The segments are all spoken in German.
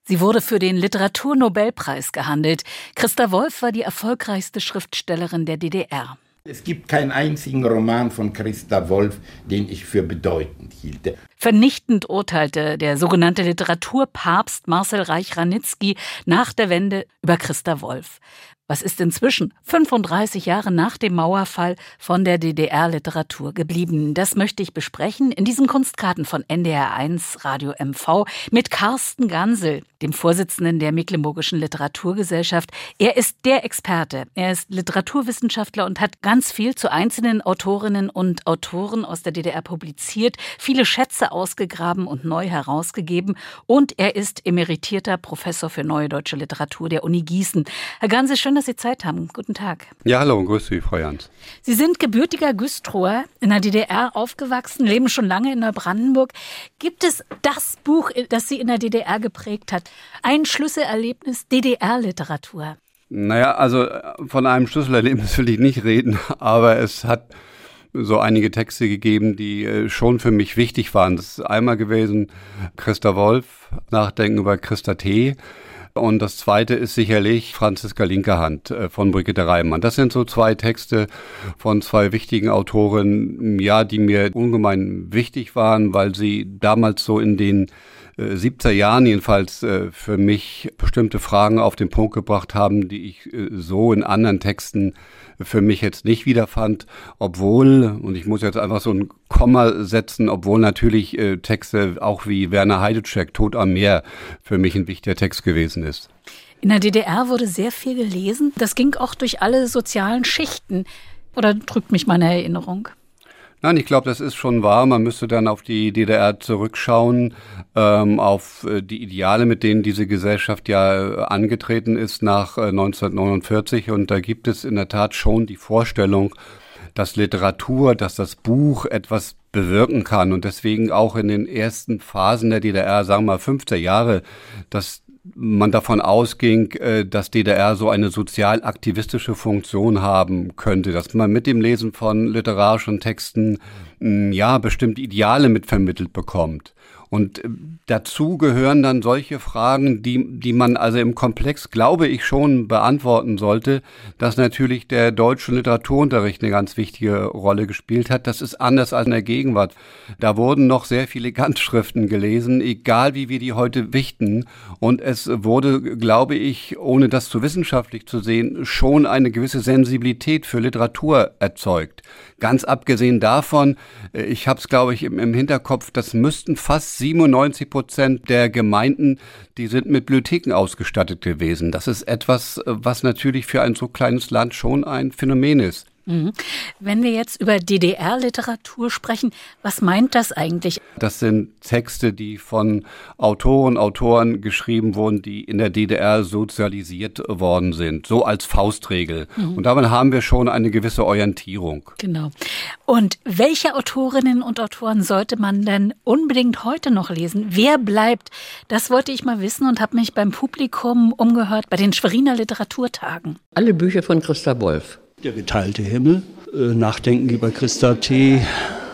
Sie wurde für den Literaturnobelpreis gehandelt. Christa Wolf war die erfolgreichste Schriftstellerin der DDR. Es gibt keinen einzigen Roman von Christa Wolf, den ich für bedeutend hielte. Vernichtend urteilte der sogenannte Literaturpapst Marcel Reich-Ranitzky nach der Wende über Christa Wolf. Was ist inzwischen, 35 Jahre nach dem Mauerfall, von der DDR-Literatur geblieben? Das möchte ich besprechen in diesen Kunstkarten von NDR1 Radio MV mit Carsten Gansel, dem Vorsitzenden der Mecklenburgischen Literaturgesellschaft. Er ist der Experte. Er ist Literaturwissenschaftler und hat ganz viel zu einzelnen Autorinnen und Autoren aus der DDR publiziert, viele Schätze ausgegraben und neu herausgegeben. Und er ist emeritierter Professor für Neue Deutsche Literatur der Uni Gießen. Herr Gansel, schön, dass Sie Zeit haben. Guten Tag. Ja, hallo und grüß Sie, Frau Jans. Sie sind gebürtiger Güstrower, in der DDR aufgewachsen, leben schon lange in Neubrandenburg. Gibt es das Buch, das Sie in der DDR geprägt hat? Ein Schlüsselerlebnis DDR-Literatur? Naja, also von einem Schlüsselerlebnis will ich nicht reden, aber es hat so einige Texte gegeben, die schon für mich wichtig waren. Das ist einmal gewesen Christa Wolf, Nachdenken über Christa T. Und das zweite ist sicherlich Franziska Linkerhand von Brigitte Reimann. Das sind so zwei Texte von zwei wichtigen Autorinnen, ja, die mir ungemein wichtig waren, weil sie damals so in den 70er Jahren jedenfalls für mich bestimmte Fragen auf den Punkt gebracht haben, die ich so in anderen Texten für mich jetzt nicht wiederfand, obwohl, und ich muss jetzt einfach so ein Komma setzen, obwohl natürlich Texte auch wie Werner Heidetschek, Tod am Meer, für mich ein wichtiger Text gewesen ist. In der DDR wurde sehr viel gelesen. Das ging auch durch alle sozialen Schichten. Oder trügt mich meine Erinnerung? Nein, ich glaube, das ist schon wahr. Man müsste dann auf die DDR zurückschauen, auf die Ideale, mit denen diese Gesellschaft ja angetreten ist nach 1949. Und da gibt es in der Tat schon die Vorstellung, dass Literatur, dass das Buch etwas bewirken kann. Und deswegen auch in den ersten Phasen der DDR, sagen wir mal 50er Jahre, dass man davon ausging, dass DDR so eine sozial-aktivistische Funktion haben könnte, dass man mit dem Lesen von literarischen Texten ja bestimmte Ideale mitvermittelt bekommt. Und dazu gehören dann solche Fragen, die man also im Komplex, glaube ich, schon beantworten sollte, dass natürlich der deutsche Literaturunterricht eine ganz wichtige Rolle gespielt hat. Das ist anders als in der Gegenwart. Da wurden noch sehr viele Ganzschriften gelesen, egal wie wir die heute wichten. Und es wurde, glaube ich, ohne das zu wissenschaftlich zu sehen, schon eine gewisse Sensibilität für Literatur erzeugt. Ganz abgesehen davon, ich habe es, glaube ich, im Hinterkopf, das müssten fast 97% der Gemeinden, die sind mit Bibliotheken ausgestattet gewesen. Das ist etwas, was natürlich für ein so kleines Land schon ein Phänomen ist. Wenn wir jetzt über DDR-Literatur sprechen, was meint das eigentlich? Das sind Texte, die von Autoren geschrieben wurden, die in der DDR sozialisiert worden sind, so als Faustregel. Und damit haben wir schon eine gewisse Orientierung. Genau. Und welche Autorinnen und Autoren sollte man denn unbedingt heute noch lesen? Wer bleibt? Das wollte ich mal wissen und habe mich beim Publikum umgehört bei den Schweriner Literaturtagen. Alle Bücher von Christa Wolf. Der geteilte Himmel, Nachdenken über Christa T.,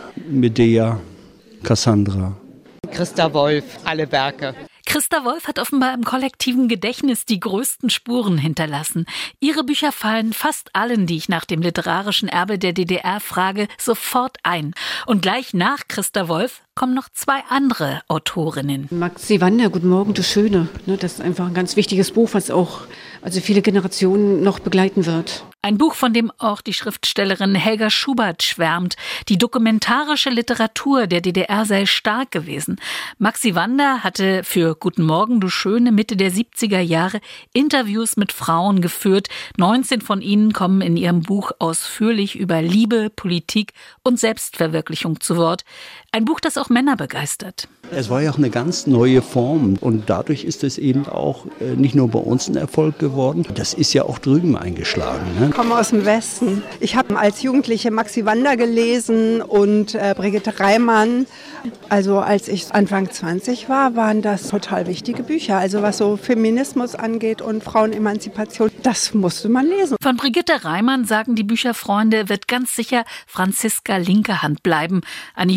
Medea, Cassandra. Christa Wolf, alle Werke. Christa Wolf hat offenbar im kollektiven Gedächtnis die größten Spuren hinterlassen. Ihre Bücher fallen fast allen, die ich nach dem literarischen Erbe der DDR frage, sofort ein. Und gleich nach Christa Wolf kommen noch zwei andere Autorinnen. Maxi Wander, Guten Morgen, du Schöne. Das ist einfach ein ganz wichtiges Buch, was auch viele Generationen noch begleiten wird. Ein Buch, von dem auch die Schriftstellerin Helga Schubert schwärmt. Die dokumentarische Literatur der DDR sei stark gewesen. Maxi Wander hatte für Guten Morgen, du Schöne Mitte der 70er Jahre Interviews mit Frauen geführt. 19 von ihnen kommen in ihrem Buch ausführlich über Liebe, Politik und Selbstverwirklichung zu Wort. Ein Buch, das auch Männer begeistert. Es war ja auch eine ganz neue Form und dadurch ist es eben auch nicht nur bei uns ein Erfolg geworden, das ist ja auch drüben eingeschlagen. Ne? Ich komme aus dem Westen. Ich habe als Jugendliche Maxi Wander gelesen und Brigitte Reimann. Also als ich Anfang 20 war, waren das total wichtige Bücher. Also was so Feminismus angeht und Frauenemanzipation, das musste man lesen. Von Brigitte Reimann, sagen die Bücherfreunde, wird ganz sicher Franziska Linkerhand bleiben. Eine junge Architektin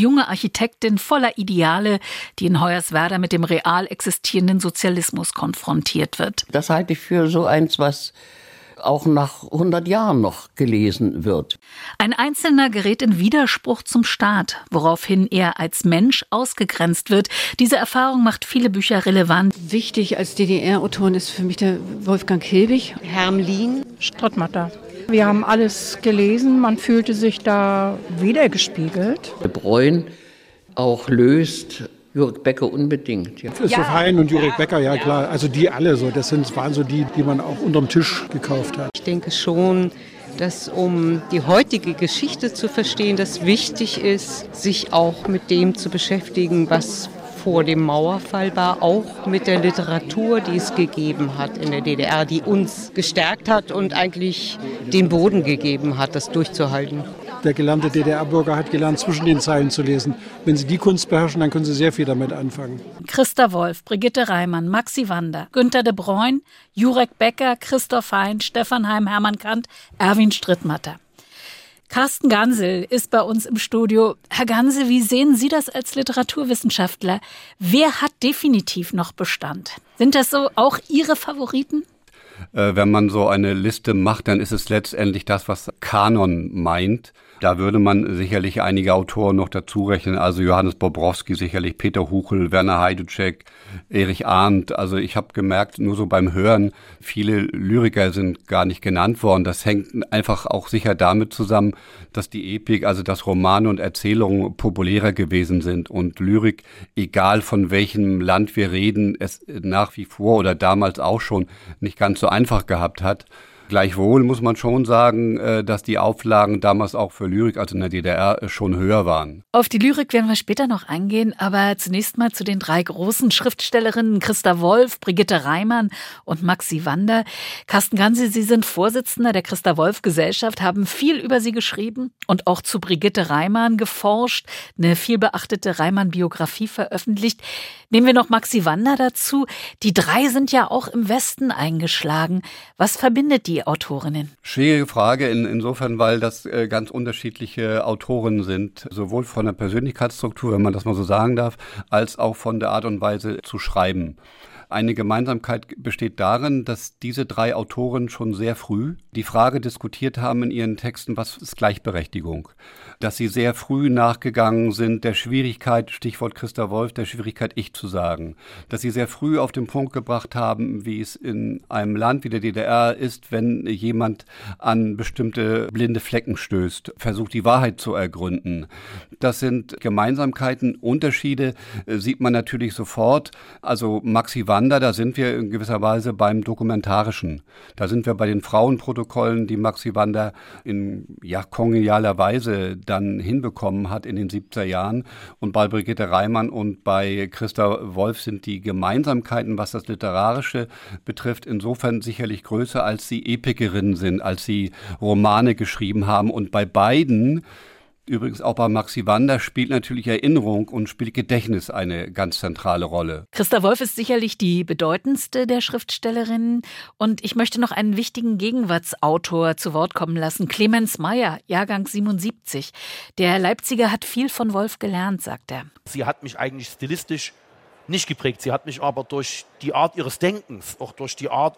Architektin voller Ideale, die in Hoyerswerda mit dem real existierenden Sozialismus konfrontiert wird. Das halte ich für so eins, was auch nach 100 Jahren noch gelesen wird. Ein Einzelner gerät in Widerspruch zum Staat, woraufhin er als Mensch ausgegrenzt wird. Diese Erfahrung macht viele Bücher relevant. Wichtig als DDR-Autorin ist für mich der Wolfgang Hilbig. Hermlin. Strittmatter. Wir haben alles gelesen, man fühlte sich da wiedergespiegelt. De Bruyne auch löst, Jürg Becker unbedingt. Ja. Christoph Hein und Jürg Becker, ja klar. Also die alle so. Waren so die man auch unterm Tisch gekauft hat. Ich denke schon, dass um die heutige Geschichte zu verstehen, das wichtig ist, sich auch mit dem zu beschäftigen, was vor dem Mauerfall war, auch mit der Literatur, die es gegeben hat in der DDR, die uns gestärkt hat und eigentlich den Boden gegeben hat, das durchzuhalten. Der gelernte DDR-Bürger hat gelernt, zwischen den Zeilen zu lesen. Wenn Sie die Kunst beherrschen, dann können Sie sehr viel damit anfangen. Christa Wolf, Brigitte Reimann, Maxi Wander, Günter de Bruyne, Jurek Becker, Christoph Hein, Stefan Heim, Hermann Kant, Erwin Strittmatter. Carsten Gansel ist bei uns im Studio. Herr Gansel, wie sehen Sie das als Literaturwissenschaftler? Wer hat definitiv noch Bestand? Sind das so auch Ihre Favoriten? Wenn man so eine Liste macht, dann ist es letztendlich das, was Kanon meint. Da würde man sicherlich einige Autoren noch dazu rechnen, also Johannes Bobrowski sicherlich, Peter Huchel, Werner Heiduczek, Erich Arndt. Also ich habe gemerkt, nur so beim Hören, viele Lyriker sind gar nicht genannt worden. Das hängt einfach auch sicher damit zusammen, dass die Epik, also dass Romane und Erzählungen populärer gewesen sind und Lyrik, egal von welchem Land wir reden, es nach wie vor oder damals auch schon nicht ganz so einfach gehabt hat. Gleichwohl muss man schon sagen, dass die Auflagen damals auch für Lyrik, also in der DDR, schon höher waren. Auf die Lyrik werden wir später noch eingehen, aber zunächst mal zu den 3 großen Schriftstellerinnen, Christa Wolf, Brigitte Reimann und Maxi Wander. Carsten Gansel, Sie sind Vorsitzender der Christa Wolf Gesellschaft, haben viel über sie geschrieben und auch zu Brigitte Reimann geforscht, eine vielbeachtete Reimann-Biografie veröffentlicht. Nehmen wir noch Maxi Wander dazu. Die 3 sind ja auch im Westen eingeschlagen. Was verbindet die Autorinnen? Schwierige Frage insofern, weil das ganz unterschiedliche Autorinnen sind, sowohl von der Persönlichkeitsstruktur, wenn man das mal so sagen darf, als auch von der Art und Weise zu schreiben. Eine Gemeinsamkeit besteht darin, dass diese 3 Autoren schon sehr früh die Frage diskutiert haben in ihren Texten, was ist Gleichberechtigung? Dass sie sehr früh nachgegangen sind der Schwierigkeit, Stichwort Christa Wolf, der Schwierigkeit, ich zu sagen. Dass sie sehr früh auf den Punkt gebracht haben, wie es in einem Land wie der DDR ist, wenn jemand an bestimmte blinde Flecken stößt, versucht die Wahrheit zu ergründen. Das sind Gemeinsamkeiten, Unterschiede sieht man natürlich sofort. Also Maxi Wander, da sind wir in gewisser Weise beim Dokumentarischen. Da sind wir bei den Frauenprotokollen, die Maxi Wander in kongenialer Weise dann hinbekommen hat in den 70er Jahren. Und bei Brigitte Reimann und bei Christa Wolf sind die Gemeinsamkeiten, was das Literarische betrifft, insofern sicherlich größer, als sie Epikerinnen sind, als sie Romane geschrieben haben. Und bei beiden, übrigens auch bei Maxi Wander, spielt natürlich Erinnerung und spielt Gedächtnis eine ganz zentrale Rolle. Christa Wolf ist sicherlich die bedeutendste der Schriftstellerinnen. Und ich möchte noch einen wichtigen Gegenwartsautor zu Wort kommen lassen. Clemens Meyer, Jahrgang 77. Der Leipziger hat viel von Wolf gelernt, sagt er. Sie hat mich eigentlich stilistisch nicht geprägt. Sie hat mich aber durch die Art ihres Denkens, auch durch die Art,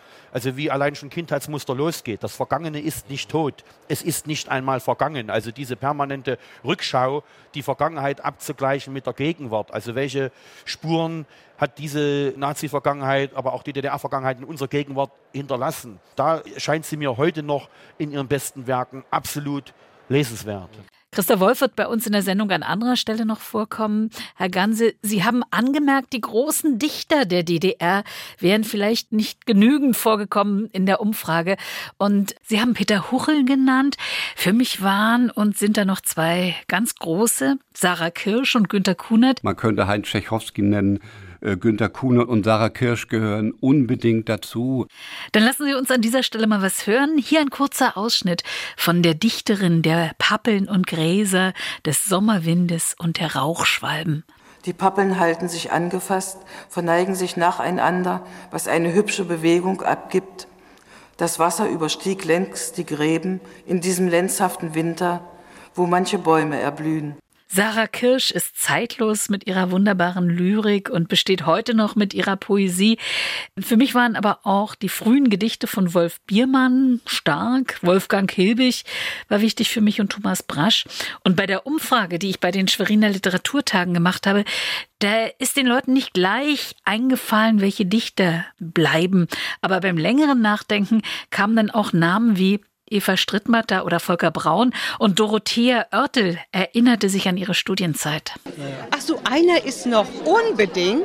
wie allein schon Kindheitsmuster losgeht. Das Vergangene ist nicht tot. Es ist nicht einmal vergangen. Also diese permanente Rückschau, die Vergangenheit abzugleichen mit der Gegenwart. Also welche Spuren hat diese Nazi-Vergangenheit, aber auch die DDR-Vergangenheit in unserer Gegenwart hinterlassen? Da scheint sie mir heute noch in ihren besten Werken absolut lesenswert. Christa Wolf wird bei uns in der Sendung an anderer Stelle noch vorkommen. Herr Gansel, Sie haben angemerkt, die großen Dichter der DDR wären vielleicht nicht genügend vorgekommen in der Umfrage. Und Sie haben Peter Huchel genannt. Für mich waren und sind da noch 2 ganz große, Sarah Kirsch und Günter Kunert. Man könnte Heinz Tschechowski nennen. Günter Kunert und Sarah Kirsch gehören unbedingt dazu. Dann lassen Sie uns an dieser Stelle mal was hören. Hier ein kurzer Ausschnitt von der Dichterin der Pappeln und Gräser, des Sommerwindes und der Rauchschwalben. Die Pappeln halten sich angefasst, verneigen sich nacheinander, was eine hübsche Bewegung abgibt. Das Wasser überstieg längst die Gräben in diesem lenzhaften Winter, wo manche Bäume erblühen. Sarah Kirsch ist zeitlos mit ihrer wunderbaren Lyrik und besteht heute noch mit ihrer Poesie. Für mich waren aber auch die frühen Gedichte von Wolf Biermann stark. Wolfgang Hilbig war wichtig für mich und Thomas Brasch. Und bei der Umfrage, die ich bei den Schweriner Literaturtagen gemacht habe, da ist den Leuten nicht gleich eingefallen, welche Dichter bleiben. Aber beim längeren Nachdenken kamen dann auch Namen wie Eva Strittmatter oder Volker Braun, und Dorothea Oertel erinnerte sich an ihre Studienzeit. Ach so, einer ist noch unbedingt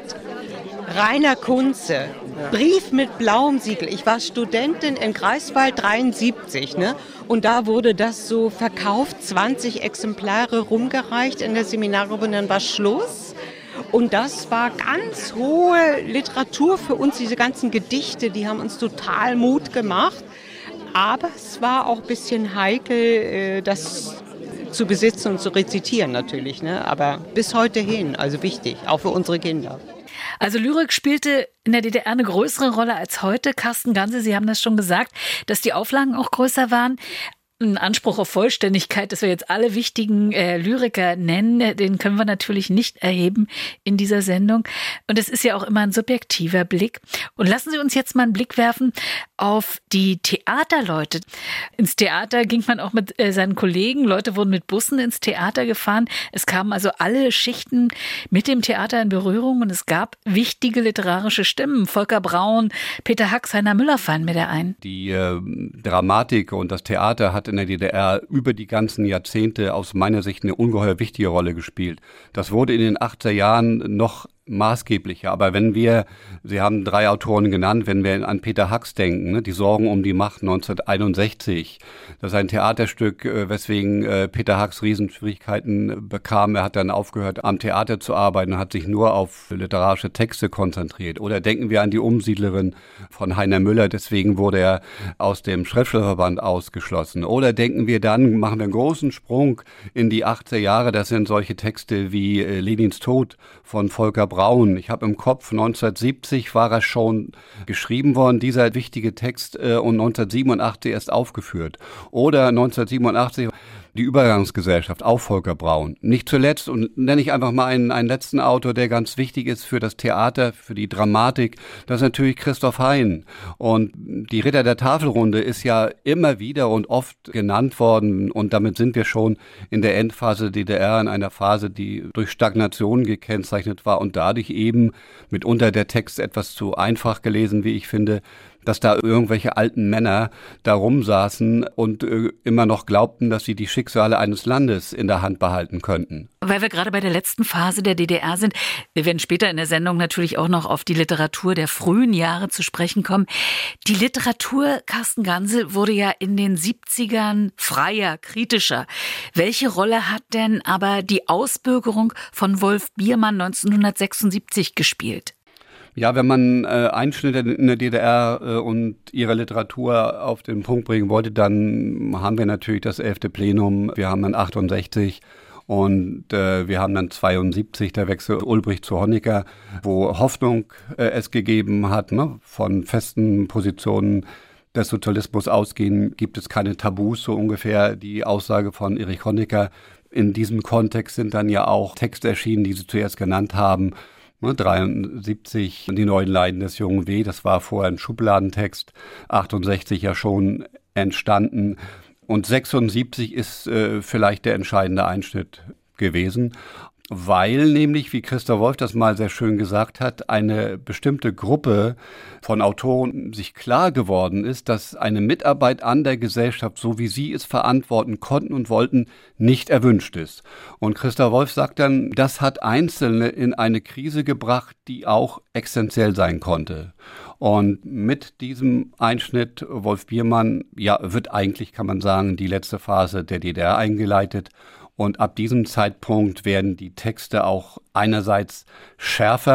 Rainer Kunze. Brief mit blauem Siegel. Ich war Studentin in Greifswald 73, ne? Und da wurde das so verkauft, 20 Exemplare rumgereicht in der Seminargruppe und dann war Schluss. Und das war ganz hohe Literatur für uns, diese ganzen Gedichte, die haben uns total Mut gemacht. Aber es war auch ein bisschen heikel, das zu besitzen und zu rezitieren natürlich, ne? Aber bis heute hin, also wichtig, auch für unsere Kinder. Also Lyrik spielte in der DDR eine größere Rolle als heute. Carsten Gansel, Sie haben das schon gesagt, dass die Auflagen auch größer waren. Ein Anspruch auf Vollständigkeit, dass wir jetzt alle wichtigen Lyriker nennen, den können wir natürlich nicht erheben in dieser Sendung. Und es ist ja auch immer ein subjektiver Blick. Und lassen Sie uns jetzt mal einen Blick werfen auf die Theaterleute. Ins Theater ging man auch mit seinen Kollegen. Leute wurden mit Bussen ins Theater gefahren. Es kamen also alle Schichten mit dem Theater in Berührung und es gab wichtige literarische Stimmen. Volker Braun, Peter Hacks, Heiner Müller fallen mir da ein. Die Dramatik und das Theater hat in der DDR über die ganzen Jahrzehnte aus meiner Sicht eine ungeheuer wichtige Rolle gespielt. Das wurde in den 80er Jahren noch maßgeblicher. Aber wenn wir, Sie haben 3 Autoren genannt, wenn wir an Peter Hacks denken, ne, die Sorgen um die Macht 1961, das ist ein Theaterstück, weswegen Peter Hacks Riesenschwierigkeiten bekam. Er hat dann aufgehört, am Theater zu arbeiten und hat sich nur auf literarische Texte konzentriert. Oder denken wir an die Umsiedlerin von Heiner Müller, deswegen wurde er aus dem Schriftstellerverband ausgeschlossen. Oder denken wir dann, machen wir einen großen Sprung in die 80er Jahre, das sind solche Texte wie Lenins Tod von Volker Braun. Ich habe im Kopf, 1970 war er schon geschrieben worden, dieser wichtige Text, und 1987 erst aufgeführt. Oder 1987 die Übergangsgesellschaft, auch Volker Braun. Nicht zuletzt, und nenne ich einfach mal einen letzten Autor, der ganz wichtig ist für das Theater, für die Dramatik, das ist natürlich Christoph Hein. Und die Ritter der Tafelrunde ist ja immer wieder und oft genannt worden, und damit sind wir schon in der Endphase der DDR, in einer Phase, die durch Stagnation gekennzeichnet war und dadurch eben mitunter der Text etwas zu einfach gelesen, wie ich finde, dass da irgendwelche alten Männer da rumsaßen und immer noch glaubten, dass sie die Schicksale eines Landes in der Hand behalten könnten. Weil wir gerade bei der letzten Phase der DDR sind, wir werden später in der Sendung natürlich auch noch auf die Literatur der frühen Jahre zu sprechen kommen. Die Literatur, Carsten Gansel, wurde ja in den 70ern freier, kritischer. Welche Rolle hat denn aber die Ausbürgerung von Wolf Biermann 1976 gespielt? Ja, wenn man Einschnitte in der DDR und ihre Literatur auf den Punkt bringen wollte, dann haben wir natürlich das 11. Plenum, wir haben dann 68 und wir haben dann 72 der Wechsel Ulbricht zu Honecker, wo Hoffnung es gegeben hat, ne, von festen Positionen des Sozialismus ausgehen, gibt es keine Tabus, so ungefähr die Aussage von Erich Honecker. In diesem Kontext sind dann ja auch Texte erschienen, die Sie zuerst genannt haben, 73, die neuen Leiden des jungen W., das war vorher ein Schubladentext, 68 ja schon entstanden und 76 ist vielleicht der entscheidende Einschnitt gewesen, weil nämlich, wie Christa Wolf das mal sehr schön gesagt hat, eine bestimmte Gruppe von Autoren sich klar geworden ist, dass eine Mitarbeit an der Gesellschaft, so wie sie es verantworten konnten und wollten, nicht erwünscht ist. Und Christa Wolf sagt dann, das hat Einzelne in eine Krise gebracht, die auch existenziell sein konnte. Und mit diesem Einschnitt Wolf Biermann, ja, wird eigentlich, kann man sagen, die letzte Phase der DDR eingeleitet. Und ab diesem Zeitpunkt werden die Texte auch einerseits schärfer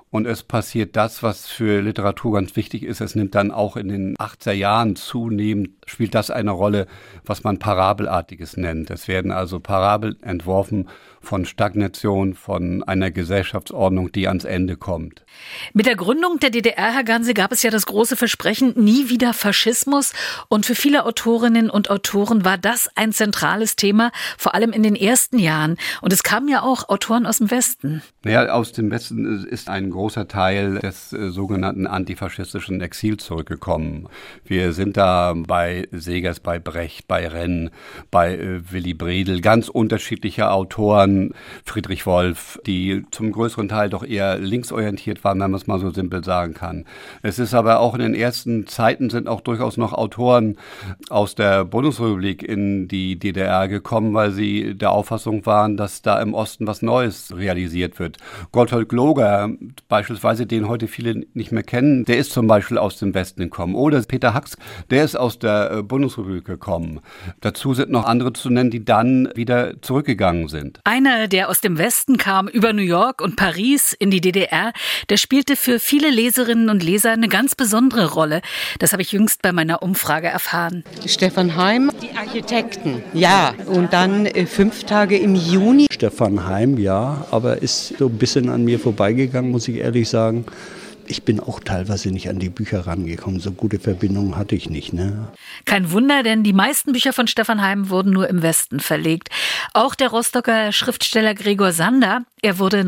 Und es passiert das, was für Literatur ganz wichtig ist. Es nimmt dann auch in den 80er Jahren zunehmend, spielt das eine Rolle, was man Parabelartiges nennt. Es werden also Parabeln entworfen von Stagnation, von einer Gesellschaftsordnung, die ans Ende kommt. Mit der Gründung der DDR, Herr Ganse, gab es ja das große Versprechen, nie wieder Faschismus. Und für viele Autorinnen und Autoren war das ein zentrales Thema, vor allem in den ersten Jahren. Und es kamen ja auch Autoren aus dem Westen. Ja, aus dem Westen ist ein großer Teil des sogenannten antifaschistischen Exils zurückgekommen. Wir sind da bei Segers, bei Brecht, bei Renn, bei Willy Bredel, ganz unterschiedliche Autoren, Friedrich Wolf, die zum größeren Teil doch eher linksorientiert waren, wenn man es mal so simpel sagen kann. Es ist aber auch in den ersten Zeiten sind auch durchaus noch Autoren aus der Bundesrepublik in die DDR gekommen, weil sie der Auffassung waren, dass da im Osten was Neues realisiert wird. Gotthold Gloger, beispielsweise, den heute viele nicht mehr kennen, der ist zum Beispiel aus dem Westen gekommen. Oder Peter Hacks, der ist aus der Bundesrepublik gekommen. Dazu sind noch andere zu nennen, die dann wieder zurückgegangen sind. Einer, der aus dem Westen kam, über New York und Paris in die DDR, der spielte für viele Leserinnen und Leser eine ganz besondere Rolle. Das habe ich jüngst bei meiner Umfrage erfahren. Stefan Heym, die Architekten, ja. Und dann 5 Tage im Juni. Stefan Heym, ja, aber ist so ein bisschen an mir vorbeigegangen, muss ich ehrlich sagen. Ich bin auch teilweise nicht an die Bücher rangekommen. So gute Verbindungen hatte ich nicht, ne? Kein Wunder, denn die meisten Bücher von Stefan Heym wurden nur im Westen verlegt. Auch der Rostocker Schriftsteller Gregor Sander, er wurde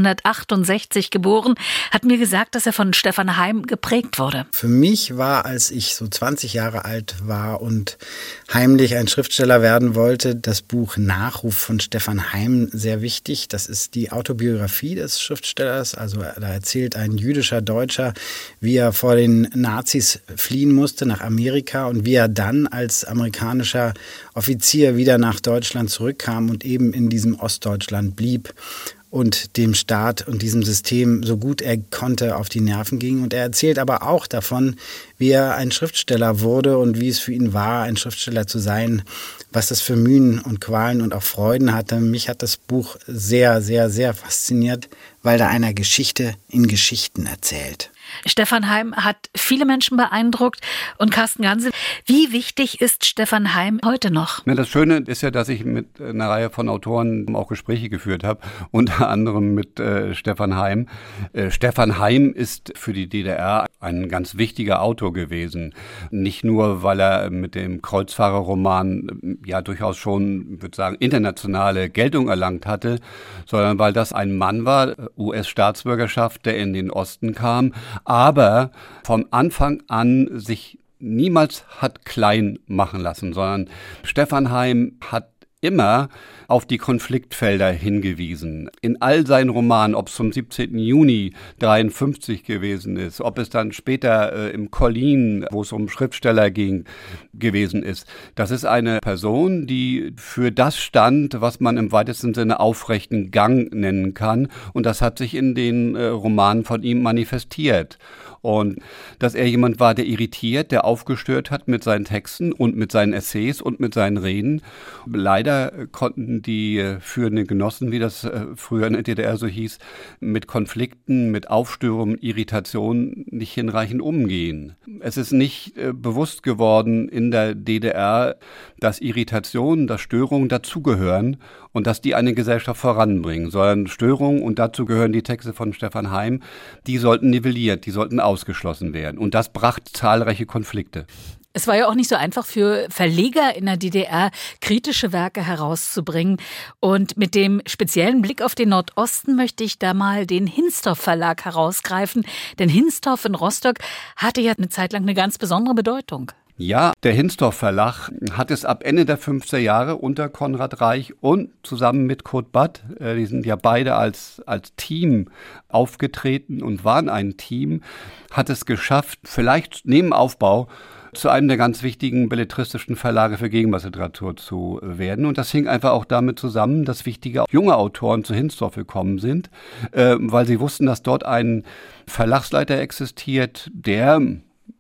1968 geboren, hat mir gesagt, dass er von Stefan Heym geprägt wurde. Für mich war, als ich so 20 Jahre alt war und heimlich ein Schriftsteller werden wollte, das Buch Nachruf von Stefan Heym sehr wichtig. Das ist die Autobiografie des Schriftstellers. Also da erzählt ein jüdischer Deutscher, wie er vor den Nazis fliehen musste nach Amerika und wie er dann als amerikanischer Offizier wieder nach Deutschland zurückkam und eben in diesem Ostdeutschland blieb und dem Staat und diesem System so gut er konnte auf die Nerven ging. Und er erzählt aber auch davon, wie er ein Schriftsteller wurde und wie es für ihn war, ein Schriftsteller zu sein, was das für Mühen und Qualen und auch Freuden hatte. Mich hat das Buch sehr, sehr, sehr fasziniert, weil da einer Geschichte in Geschichten erzählt. Stefan Heym hat viele Menschen beeindruckt. Und Carsten Ganse, wie wichtig ist Stefan Heym heute noch? Ja, das Schöne ist ja, dass ich mit einer Reihe von Autoren auch Gespräche geführt habe, unter anderem mit Stefan Heym. Stefan Heym ist für die DDR ein ganz wichtiger Autor gewesen. Nicht nur, weil er mit dem Kreuzfahrerroman ja durchaus schon, ich würde sagen, internationale Geltung erlangt hatte, sondern weil das ein Mann war, US-Staatsbürgerschaft, der in den Osten kam, aber vom Anfang an sich niemals hat klein machen lassen, sondern Stefan Heym hat immer auf die Konfliktfelder hingewiesen. In all seinen Romanen, ob es zum 17. Juni 1953 gewesen ist, ob es dann später im Collin, wo es um Schriftsteller ging, gewesen ist. Das ist eine Person, die für das stand, was man im weitesten Sinne aufrechten Gang nennen kann. Und das hat sich in den Romanen von ihm manifestiert. Und dass er jemand war, der irritiert, der aufgestört hat mit seinen Texten und mit seinen Essays und mit seinen Reden. Leider konnten die führenden Genossen, wie das früher in der DDR so hieß, mit Konflikten, mit Aufstörungen, Irritationen nicht hinreichend umgehen. Es ist nicht bewusst geworden in der DDR, dass Irritationen, dass Störungen dazugehören und dass die eine Gesellschaft voranbringen, sondern Störungen, und dazu gehören die Texte von Stefan Heym, die sollten nivelliert, die sollten ausgeschlossen werden. Und das brachte zahlreiche Konflikte. Es war ja auch nicht so einfach für Verleger in der DDR, kritische Werke herauszubringen. Und mit dem speziellen Blick auf den Nordosten möchte ich da mal den Hinsdorf Verlag herausgreifen. Denn Hinsdorf in Rostock hatte ja eine Zeit lang eine ganz besondere Bedeutung. Ja, der Hinsdorf Verlag hat es ab Ende der 50er Jahre unter Konrad Reich und zusammen mit Kurt Batt, die sind ja beide als Team aufgetreten und waren ein Team, hat es geschafft, vielleicht neben Aufbau zu einem der ganz wichtigen belletristischen Verlage für Gegenwartsliteratur zu werden. Und das hing einfach auch damit zusammen, dass wichtige junge Autoren zu Hinsdorf gekommen sind, weil sie wussten, dass dort ein Verlagsleiter existiert, der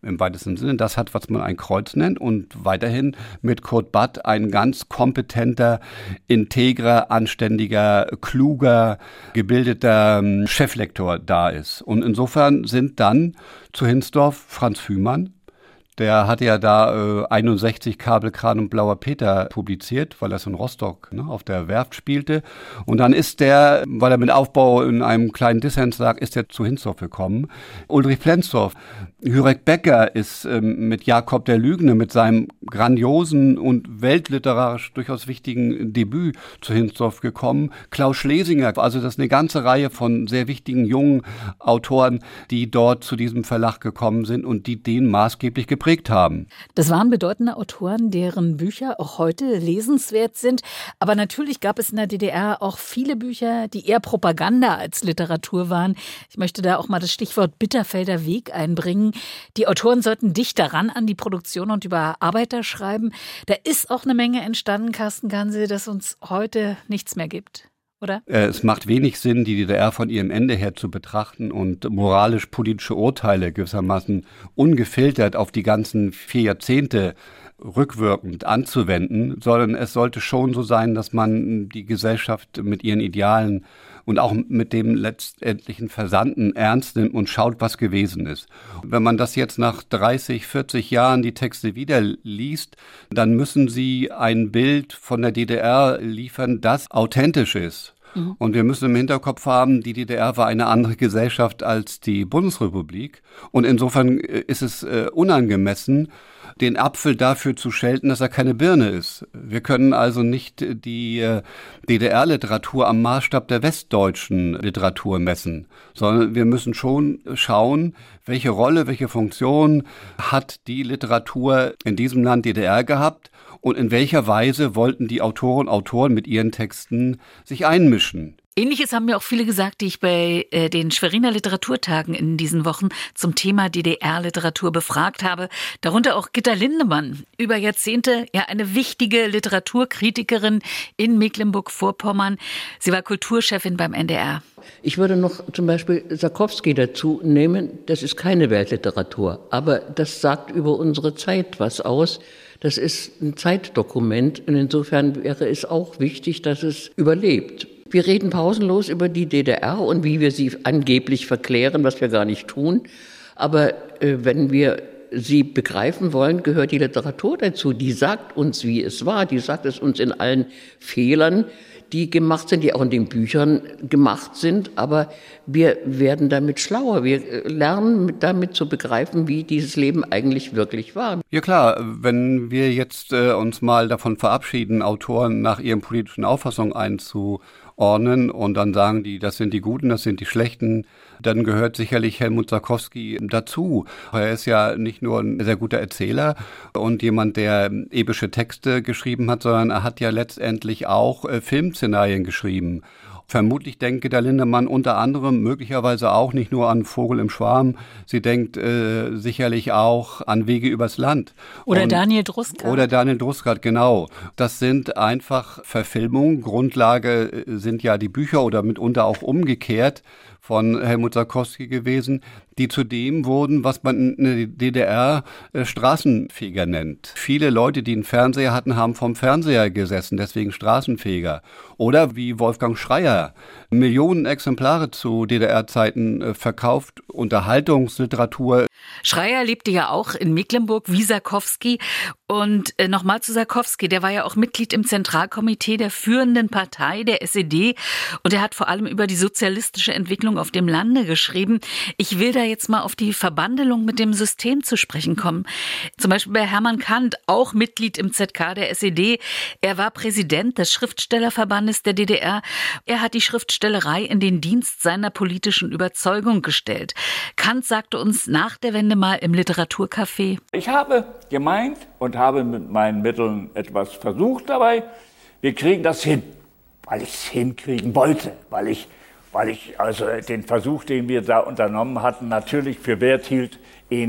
im weitesten Sinne. Das hat, was man ein Kreuz nennt, und weiterhin mit Kurt Butt ein ganz kompetenter, integrer, anständiger, kluger, gebildeter Cheflektor da ist. Und insofern sind dann zu Hinsdorf Franz Fühmann. Der hatte ja da 61 Kabelkran und Blauer Peter publiziert, weil er in Rostock auf der Werft spielte. Und dann ist der, weil er mit Aufbau in einem kleinen Dissens lag, ist er zu Hinsdorf gekommen. Ulrich Plenzdorf, Jurek Becker ist mit Jakob der Lügne, mit seinem grandiosen und weltliterarisch durchaus wichtigen Debüt zu Hinsdorf gekommen. Klaus Schlesinger, also das ist eine ganze Reihe von sehr wichtigen jungen Autoren, die dort zu diesem Verlag gekommen sind und die den maßgeblich geprägt haben. Das waren bedeutende Autoren, deren Bücher auch heute lesenswert sind. Aber natürlich gab es in der DDR auch viele Bücher, die eher Propaganda als Literatur waren. Ich möchte da auch mal das Stichwort Bitterfelder Weg einbringen. Die Autoren sollten dichter ran an die Produktion und über Arbeiter schreiben. Da ist auch eine Menge entstanden, Carsten Gansel, dass uns heute nichts mehr gibt. Oder? Es macht wenig Sinn, die DDR von ihrem Ende her zu betrachten und moralisch-politische Urteile gewissermaßen ungefiltert auf die ganzen 4 Jahrzehnte rückwirkend anzuwenden, sondern es sollte schon so sein, dass man die Gesellschaft mit ihren Idealen und auch mit dem letztendlichen Versandten ernst nimmt und schaut, was gewesen ist. Wenn man das jetzt nach 30, 40 Jahren die Texte wieder liest, dann müssen sie ein Bild von der DDR liefern, das authentisch ist. Und wir müssen im Hinterkopf haben, die DDR war eine andere Gesellschaft als die Bundesrepublik. Und insofern ist es unangemessen, den Apfel dafür zu schelten, dass er keine Birne ist. Wir können also nicht die DDR-Literatur am Maßstab der westdeutschen Literatur messen, sondern wir müssen schon schauen, welche Rolle, welche Funktion hat die Literatur in diesem Land DDR gehabt und in welcher Weise wollten die Autorinnen und Autoren mit ihren Texten sich einmischen. Ähnliches haben mir auch viele gesagt, die ich bei den Schweriner Literaturtagen in diesen Wochen zum Thema DDR-Literatur befragt habe. Darunter auch Gitta Lindemann, über Jahrzehnte ja eine wichtige Literaturkritikerin in Mecklenburg-Vorpommern. Sie war Kulturchefin beim NDR. Ich würde noch zum Beispiel Sapkowski dazu nehmen. Das ist keine Weltliteratur, aber das sagt über unsere Zeit was aus. Das ist ein Zeitdokument und insofern wäre es auch wichtig, dass es überlebt. Wir reden pausenlos über die DDR und wie wir sie angeblich verklären, was wir gar nicht tun. Aber wenn wir sie begreifen wollen, gehört die Literatur dazu. Die sagt uns, wie es war. Die sagt es uns in allen Fehlern, die gemacht sind, die auch in den Büchern gemacht sind. Aber wir werden damit schlauer. Wir lernen damit zu begreifen, wie dieses Leben eigentlich wirklich war. Ja klar, wenn wir jetzt uns mal davon verabschieden, Autoren nach ihren politischen Auffassungen einzuordnen und dann sagen die, das sind die Guten, das sind die Schlechten, dann gehört sicherlich Helmut Sapkowski dazu. Er ist ja nicht nur ein sehr guter Erzähler und jemand, der epische Texte geschrieben hat, sondern er hat ja letztendlich auch Filmszenarien geschrieben. Vermutlich denkt Gitta Lindemann unter anderem möglicherweise auch nicht nur an Vogel im Schwarm, sie denkt sicherlich auch an Wege übers Land. Oder Daniel Druskard. Oder Daniel Druskard, genau. Das sind einfach Verfilmungen. Grundlage sind ja die Bücher oder mitunter auch umgekehrt von Helmut Sapkowski gewesen, die zu dem wurden, was man in der DDR Straßenfeger nennt. Viele Leute, die einen Fernseher hatten, haben vom Fernseher gesessen, deswegen Straßenfeger. Oder wie Wolfgang Schreyer, Millionen Exemplare zu DDR-Zeiten verkauft, Unterhaltungsliteratur. Schreyer lebte ja auch in Mecklenburg wie Sapkowski. Und nochmal zu Sapkowski, der war ja auch Mitglied im Zentralkomitee der führenden Partei, der SED. Und er hat vor allem über die sozialistische Entwicklung auf dem Lande geschrieben. Ich will da jetzt mal auf die Verbandelung mit dem System zu sprechen kommen. Zum Beispiel bei Hermann Kant, auch Mitglied im ZK der SED. Er war Präsident des Schriftstellerverbandes der DDR. Er hat die Schriftstellerei in den Dienst seiner politischen Überzeugung gestellt. Kant sagte uns nach der Wende mal im Literaturcafé: Ich habe gemeint und habe mit meinen Mitteln etwas versucht dabei. Wir kriegen das hin, weil ich es hinkriegen wollte, weil ich also den Versuch, den wir da unternommen hatten, natürlich für wert hielt, ihn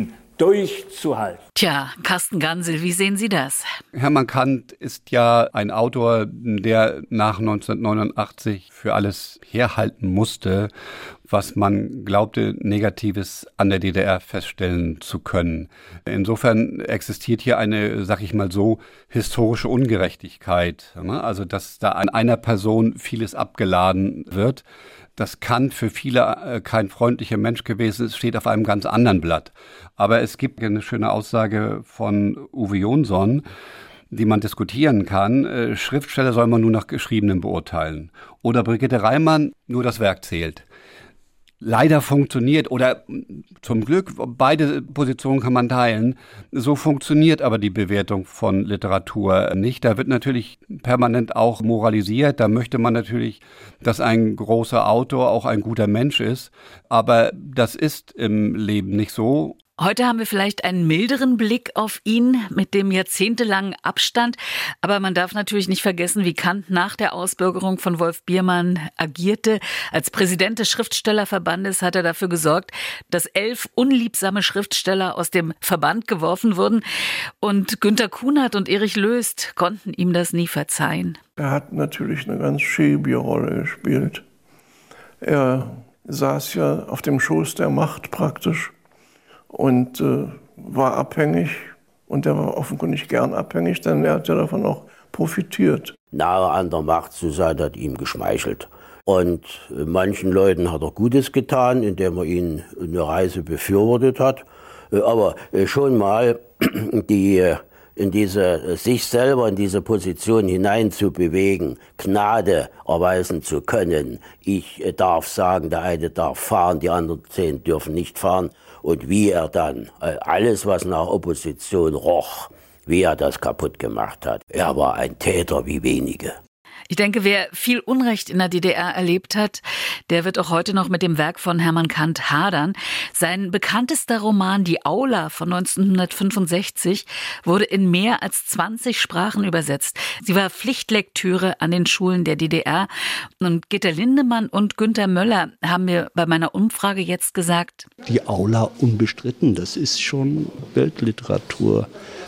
durchzuhalten. Tja, Carsten Gansel, wie sehen Sie das? Hermann Kant ist ja ein Autor, der nach 1989 für alles herhalten musste, was man glaubte, Negatives an der DDR feststellen zu können. Insofern existiert hier eine, sag ich mal so, historische Ungerechtigkeit. Also, dass da an einer Person vieles abgeladen wird. Dass Kant für viele kein freundlicher Mensch gewesen ist, steht auf einem ganz anderen Blatt. Aber es gibt eine schöne Aussage von Uwe Jonsson, die man diskutieren kann. Schriftsteller soll man nur nach Geschriebenem beurteilen. Oder Brigitte Reimann, nur das Werk zählt. Leider funktioniert, oder zum Glück, beide Positionen kann man teilen, so funktioniert aber die Bewertung von Literatur nicht. Da wird natürlich permanent auch moralisiert, da möchte man natürlich, dass ein großer Autor auch ein guter Mensch ist, aber das ist im Leben nicht so. Heute haben wir vielleicht einen milderen Blick auf ihn mit dem jahrzehntelangen Abstand. Aber man darf natürlich nicht vergessen, wie Kant nach der Ausbürgerung von Wolf Biermann agierte. Als Präsident des Schriftstellerverbandes hat er dafür gesorgt, dass 11 unliebsame Schriftsteller aus dem Verband geworfen wurden. Und Günter Kunert und Erich Löst konnten ihm das nie verzeihen. Er hat natürlich eine ganz schäbige Rolle gespielt. Er saß ja auf dem Schoß der Macht praktisch. Und war abhängig, und er war offenkundig gern abhängig, denn er hat ja davon auch profitiert. Nahe an der Macht zu sein, hat ihm geschmeichelt. Und manchen Leuten hat er Gutes getan, indem er ihnen eine Reise befürwortet hat. Aber schon mal sich selber in diese Position hineinzubewegen, Gnade erweisen zu können. Ich darf sagen, der eine darf fahren, die anderen 10 dürfen nicht fahren. Und wie er dann alles, was nach Opposition roch, wie er das kaputt gemacht hat. Er war ein Täter wie wenige. Ich denke, wer viel Unrecht in der DDR erlebt hat, der wird auch heute noch mit dem Werk von Hermann Kant hadern. Sein bekanntester Roman Die Aula von 1965 wurde in mehr als 20 Sprachen übersetzt. Sie war Pflichtlektüre an den Schulen der DDR. Und Gitta Lindemann und Günther Möller haben mir bei meiner Umfrage jetzt gesagt: Die Aula unbestritten, das ist schon Weltliteratur.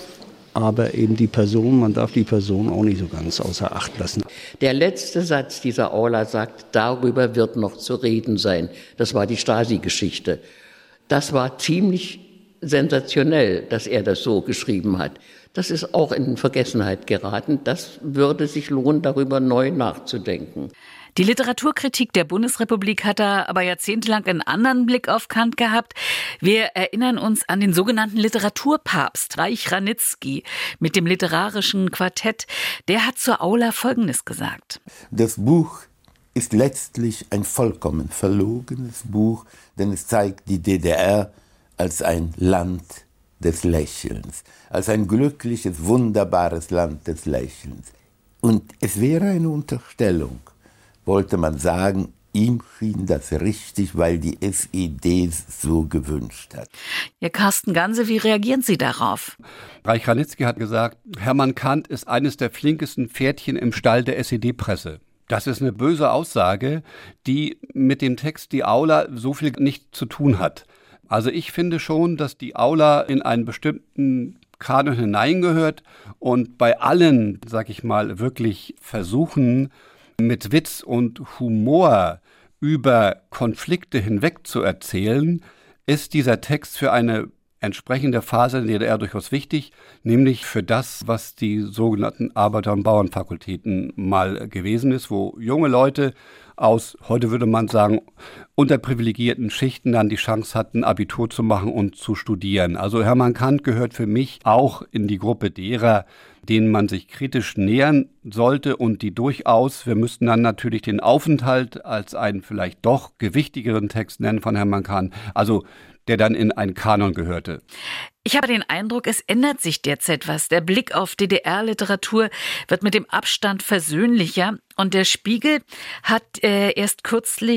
Aber eben die Person, man darf die Person auch nicht so ganz außer Acht lassen. Der letzte Satz dieser Aula sagt, darüber wird noch zu reden sein. Das war die Stasi-Geschichte. Das war ziemlich sensationell, dass er das so geschrieben hat. Das ist auch in Vergessenheit geraten. Das würde sich lohnen, darüber neu nachzudenken. Die Literaturkritik der Bundesrepublik hat da aber jahrzehntelang einen anderen Blick auf Kant gehabt. Wir erinnern uns an den sogenannten Literaturpapst Reich Ranitzky mit dem literarischen Quartett. Der hat zur Aula Folgendes gesagt: Das Buch ist letztlich ein vollkommen verlogenes Buch, denn es zeigt die DDR als ein Land des Lächelns, als ein glückliches, wunderbares Land des Lächelns. Und es wäre eine Unterstellung, wollte man sagen, ihm schien das richtig, weil die SED es so gewünscht hat. Ja, Carsten Gansel, wie reagieren Sie darauf? Reich Ranitzky hat gesagt, Hermann Kant ist eines der flinkesten Pferdchen im Stall der SED-Presse. Das ist eine böse Aussage, die mit dem Text Die Aula so viel nicht zu tun hat. Also ich finde schon, dass die Aula in einen bestimmten Kanon hineingehört und bei allen, sag ich mal, wirklich Versuchen, mit Witz und Humor über Konflikte hinweg zu erzählen, ist dieser Text für eine entsprechende Phase in der DDR durchaus wichtig, nämlich für das, was die sogenannten Arbeiter- und Bauernfakultäten mal gewesen ist, wo junge Leute aus, heute würde man sagen, unterprivilegierten Schichten dann die Chance hatten, Abitur zu machen und zu studieren. Also Hermann Kant gehört für mich auch in die Gruppe derer, denen man sich kritisch nähern sollte und die durchaus, wir müssten dann natürlich den Aufenthalt als einen vielleicht doch gewichtigeren Text nennen von Hermann Kant, also der dann in einen Kanon gehörte. Ich habe den Eindruck, es ändert sich derzeit was. Der Blick auf DDR-Literatur wird mit dem Abstand versöhnlicher. Und der Spiegel hat erst kürzlich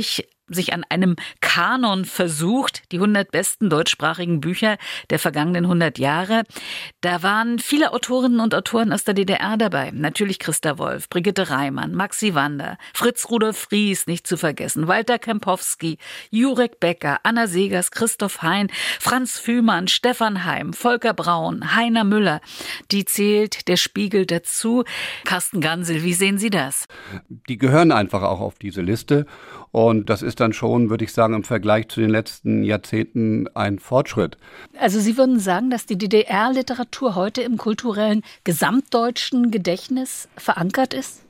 sich an einem Kanon versucht, die 100 besten deutschsprachigen Bücher der vergangenen 100 Jahre. Da waren viele Autorinnen und Autoren aus der DDR dabei. Natürlich Christa Wolf, Brigitte Reimann, Maxi Wander, Fritz Rudolf Fries, nicht zu vergessen, Walter Kempowski, Jurek Becker, Anna Segers, Christoph Hein, Franz Fühmann, Stefan Heim, Volker Braun, Heiner Müller. Die zählt der Spiegel dazu. Carsten Gansel, wie sehen Sie das? Die gehören einfach auch auf diese Liste. Und das ist dann schon, würde ich sagen, im Vergleich zu den letzten Jahrzehnten ein Fortschritt. Also Sie würden sagen, dass die DDR-Literatur heute im kulturellen gesamtdeutschen Gedächtnis verankert ist?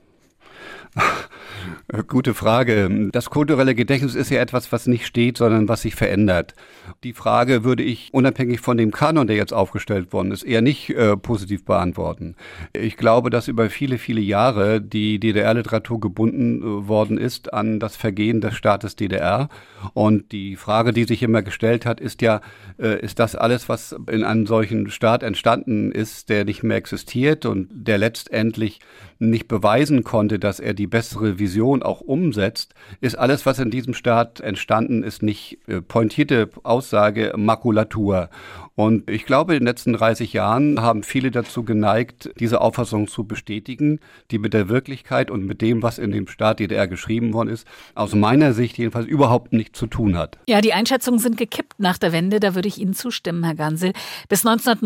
Gute Frage. Das kulturelle Gedächtnis ist ja etwas, was nicht steht, sondern was sich verändert. Die Frage würde ich unabhängig von dem Kanon, der jetzt aufgestellt worden ist, eher nicht positiv beantworten. Ich glaube, dass über viele, viele Jahre die DDR-Literatur gebunden worden ist an das Vergehen des Staates DDR. Und die Frage, die sich immer gestellt hat, ist ja, ist das alles, was in einem solchen Staat entstanden ist, der nicht mehr existiert und der letztendlich nicht beweisen konnte, dass er die bessere Vision auch umsetzt, ist alles, was in diesem Staat entstanden ist, nicht pointierte Aussage, Makulatur. Und ich glaube, in den letzten 30 Jahren haben viele dazu geneigt, diese Auffassung zu bestätigen, die mit der Wirklichkeit und mit dem, was in dem Staat DDR geschrieben worden ist, aus meiner Sicht jedenfalls überhaupt nichts zu tun hat. Ja, die Einschätzungen sind gekippt nach der Wende, da würde ich Ihnen zustimmen, Herr Gansel. Bis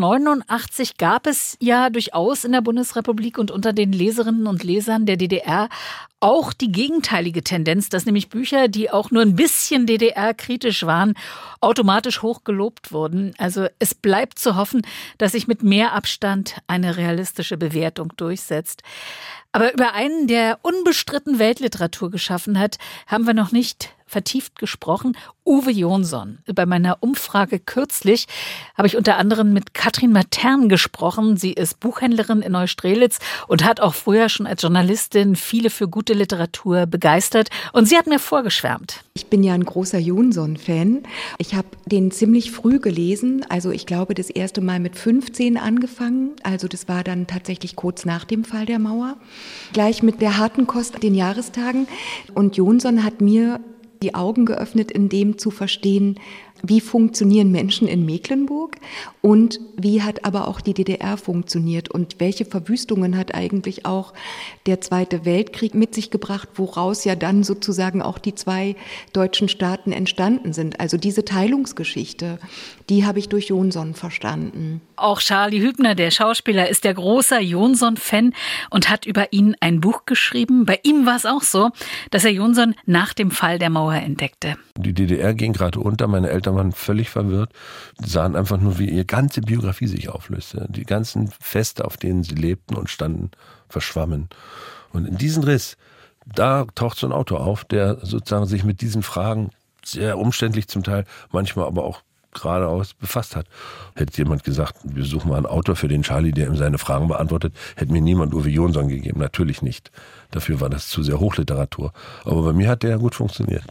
1989 gab es ja durchaus in der Bundesrepublik und unter den Leserinnen und Lesern der DDR auch die gegenteilige Tendenz, dass nämlich Bücher, die auch nur ein bisschen DDR-kritisch waren, automatisch hochgelobt wurden. Also es bleibt zu hoffen, dass sich mit mehr Abstand eine realistische Bewertung durchsetzt. Aber über einen, der unbestritten Weltliteratur geschaffen hat, haben wir noch nicht vertieft gesprochen. Uwe Jonsson. Bei meiner Umfrage kürzlich habe ich unter anderem mit Katrin Matern gesprochen. Sie ist Buchhändlerin in Neustrelitz und hat auch früher schon als Journalistin viele für gute Literatur begeistert. Und sie hat mir vorgeschwärmt. Ich bin ja ein großer Jonsson-Fan. Ich habe den ziemlich früh gelesen. Also ich glaube, das erste Mal mit 15 angefangen. Also das war dann tatsächlich kurz nach dem Fall der Mauer. Gleich mit der harten Kost, den Jahrestagen. Und Jonsson hat mir die Augen geöffnet, in dem zu verstehen, wie funktionieren Menschen in Mecklenburg und wie hat aber auch die DDR funktioniert und welche Verwüstungen hat eigentlich auch der Zweite Weltkrieg mit sich gebracht, woraus ja dann sozusagen auch die zwei deutschen Staaten entstanden sind. Also diese Teilungsgeschichte, die habe ich durch Jonsson verstanden. Auch Charlie Hübner, der Schauspieler, ist der großer Jonsson-Fan und hat über ihn ein Buch geschrieben. Bei ihm war es auch so, dass er Jonsson nach dem Fall der Mauer entdeckte. Die DDR ging gerade unter, meine Eltern waren völlig verwirrt, sahen einfach nur, wie ihre ganze Biografie sich auflöste. Die ganzen Feste, auf denen sie lebten und standen, verschwammen. Und in diesen Riss, da taucht so ein Autor auf, der sozusagen sich mit diesen Fragen sehr umständlich zum Teil, manchmal aber auch geradeaus befasst hat. Hätte jemand gesagt, wir suchen mal einen Autor für den Charlie, der ihm seine Fragen beantwortet, hätte mir niemand Uwe Jonsson gegeben. Natürlich nicht. Dafür war das zu sehr Hochliteratur. Aber bei mir hat der ja gut funktioniert.